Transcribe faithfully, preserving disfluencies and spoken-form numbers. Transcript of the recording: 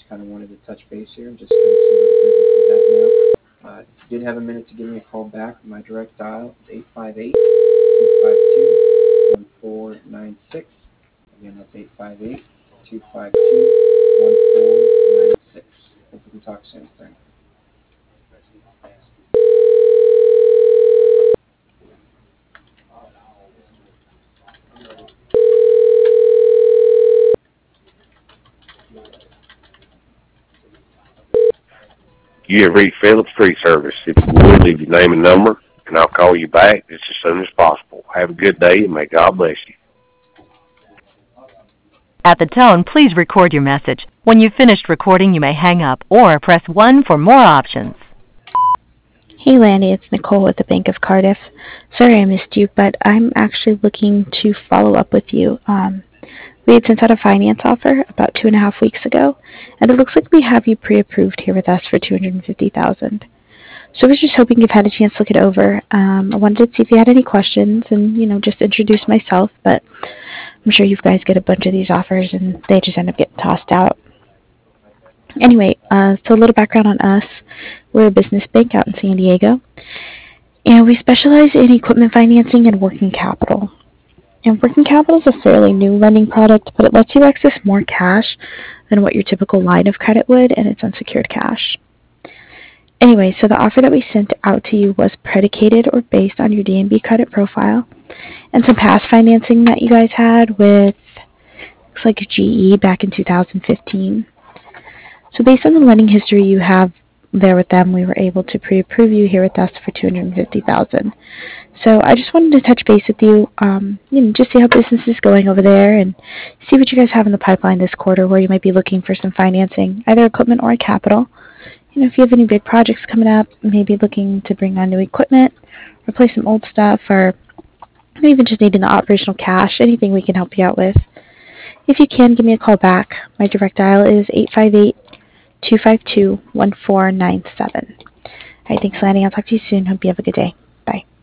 just kind of wanted to touch base here and just kind of see where the business is at now. Uh, if you did have a minute to give me a call back, my direct dial is eight five eight, two five two, one four nine six. Again, that's eight five eight, two five two, one four nine six. Hope we can talk soon. Thanks. You have reached Phillips Tree Service. If you would, leave your name and number, and I'll call you back just as soon as possible. Have a good day, and may God bless you. At the tone, please record your message. When you've finished recording, you may hang up or press one for more options. Hey Landy, it's Nicole with the Bank of Cardiff. Sorry I missed you, but I'm actually looking to follow up with you. Um, we had sent out a finance offer about two and a half weeks ago, and it looks like we have you pre-approved here with us for two hundred fifty thousand dollars. So I was just hoping you've had a chance to look it over. Um, I wanted to see if you had any questions and, you know, just introduce myself, but I'm sure you guys get a bunch of these offers and they just end up getting tossed out. Anyway, uh, so a little background on us. We're a business bank out in San Diego, and we specialize in equipment financing and working capital. And working capital is a fairly new lending product, but it lets you access more cash than what your typical line of credit would, and it's unsecured cash. Anyway, so the offer that we sent out to you was predicated or based on your D and B credit profile and some past financing that you guys had with, looks like G E back in two thousand fifteen. So based on the lending history you have there with them, we were able to pre-approve you here with us for two hundred fifty thousand dollars. So I just wanted to touch base with you, um, you know, just see how business is going over there and see what you guys have in the pipeline this quarter where you might be looking for some financing, either equipment or capital. You know, if you have any big projects coming up, maybe looking to bring on new equipment, replace some old stuff, or even just needing the operational cash, anything we can help you out with. If you can, give me a call back. My direct dial is eight five eight, two five two, one four nine seven. All right, thanks, Lanny. I'll talk to you soon. Hope you have a good day. Bye.